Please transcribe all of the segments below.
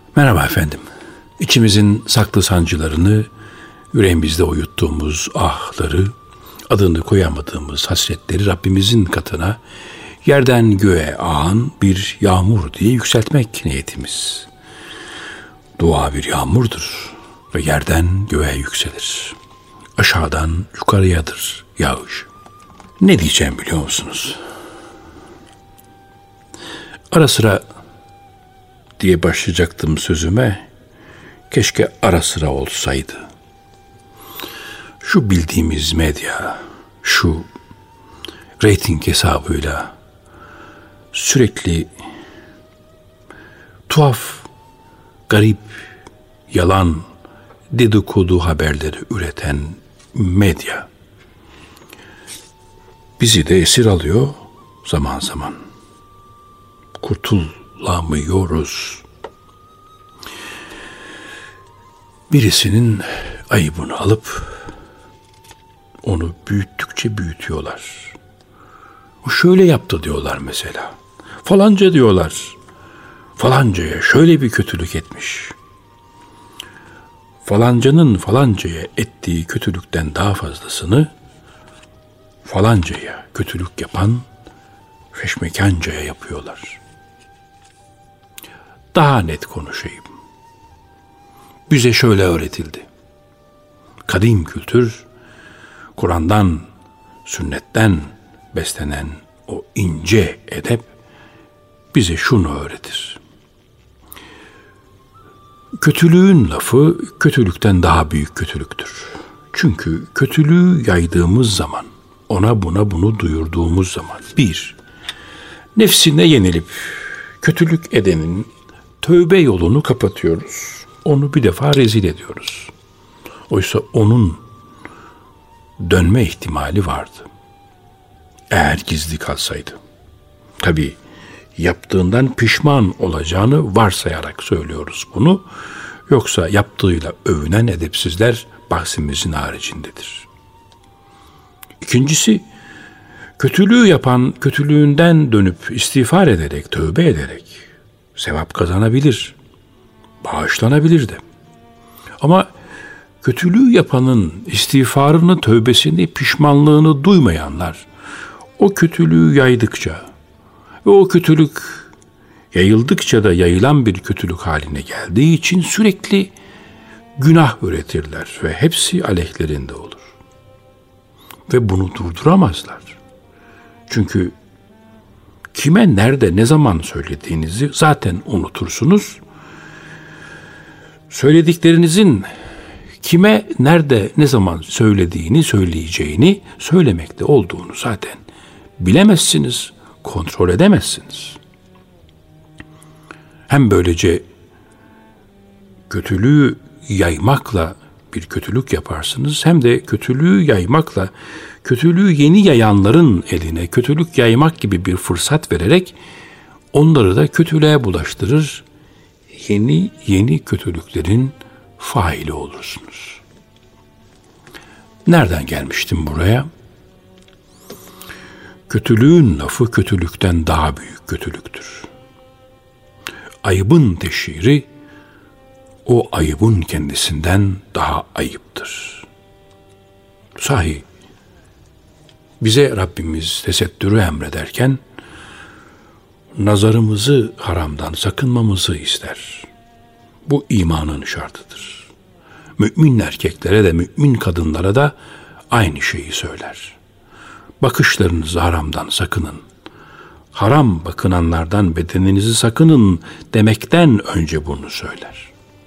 Merhaba efendim. İçimizin saklı sancılarını, yüreğimizde uyuttuğumuz ahları, adını koyamadığımız hasretleri Rabbimizin katına, yerden göğe ağan bir yağmur diye yükseltmek niyetimiz. Dua bir yağmurdur ve yerden göğe yükselir. Aşağıdan yukarıyadır yağış. Ne diyeceğim biliyor musunuz? Ara sıra diye başlayacaktım sözüme, keşke ara sıra olsaydı. Şu bildiğimiz medya, şu reyting hesabıyla sürekli tuhaf, garip, yalan, dedikodu haberleri üreten medya bizi de esir alıyor zaman zaman. Kurtulamıyoruz. Birisinin ayıbını alıp onu büyüttükçe büyütüyorlar. O şöyle yaptı diyorlar mesela. Falanca diyorlar. Falancaya şöyle bir kötülük etmiş. Falancanın falancaya ettiği kötülükten daha fazlasını falancaya kötülük yapan feşmekancaya yapıyorlar. Daha net konuşayım. Bize şöyle öğretildi. Kadim kültür, Kur'an'dan, sünnetten beslenen o ince edep bize şunu öğretir. Kötülüğün lafı kötülükten daha büyük kötülüktür. Çünkü kötülüğü yaydığımız zaman, ona buna bunu duyurduğumuz zaman, bir, nefsine yenilip kötülük edenin tövbe yolunu kapatıyoruz. Onu bir defa rezil ediyoruz. Oysa onun dönme ihtimali vardı. Eğer gizli kalsaydı. Tabii yaptığından pişman olacağını varsayarak söylüyoruz bunu. Yoksa yaptığıyla övünen edepsizler bahsimizin haricindedir. İkincisi, kötülüğü yapan kötülüğünden dönüp istiğfar ederek, tövbe ederek sevap kazanabilir, bağışlanabilir de. Ama kötülüğü yapanın istiğfarını, tövbesini, pişmanlığını duymayanlar o kötülüğü yaydıkça ve o kötülük yayıldıkça da yayılan bir kötülük haline geldiği için sürekli günah üretirler ve hepsi aleyhlerinde olur. Ve bunu durduramazlar. Çünkü kime, nerede, ne zaman söylediğinizi zaten unutursunuz. Söylediklerinizin kime, nerede, ne zaman söylediğini, söyleyeceğini, söylemekte olduğunu zaten bilemezsiniz, kontrol edemezsiniz. Hem böylece kötülüğü yaymakla bir kötülük yaparsınız, hem de kötülüğü yaymakla kötülüğü yeni yayanların eline kötülük yaymak gibi bir fırsat vererek onları da kötülüğe bulaştırır, yeni kötülüklerin faili olursunuz. Nereden gelmiştim buraya? Kötülüğün lafı kötülükten daha büyük kötülüktür. Ayıbın teşhiri o ayıbın kendisinden daha ayıptır. Sahi bize Rabbimiz tesettürü emrederken nazarımızı haramdan sakınmamızı ister. Bu imanın şartıdır. Mümin erkeklere de mümin kadınlara da aynı şeyi söyler. Bakışlarınızı haramdan sakının. Haram bakınanlardan bedeninizi sakının demekten önce bunu söyler.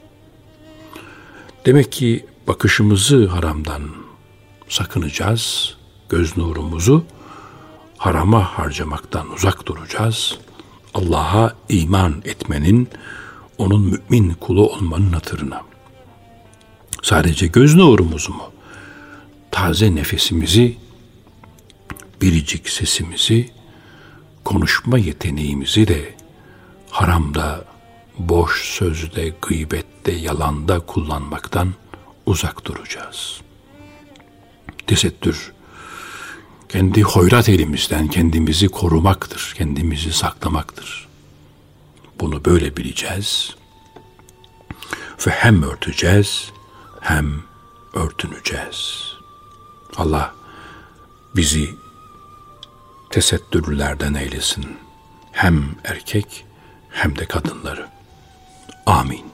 Demek ki bakışımızı haramdan sakınacağız, göz nurumuzu harama harcamaktan uzak duracağız. Allah'a iman etmenin, onun mümin kulu olmanın hatırına. Sadece göz nurumuzu mu? Taze nefesimizi, biricik sesimizi, konuşma yeteneğimizi de haramda, boş sözde, gıybette, yalanda kullanmaktan uzak duracağız. Tesettür, kendi hoyrat elimizden kendimizi korumaktır, kendimizi saklamaktır. Bunu böyle bileceğiz. ve hem örteceğiz hem örtüneceğiz. Allah bizi tesettürlülerden eylesin. Hem erkek hem de kadınları. Amin.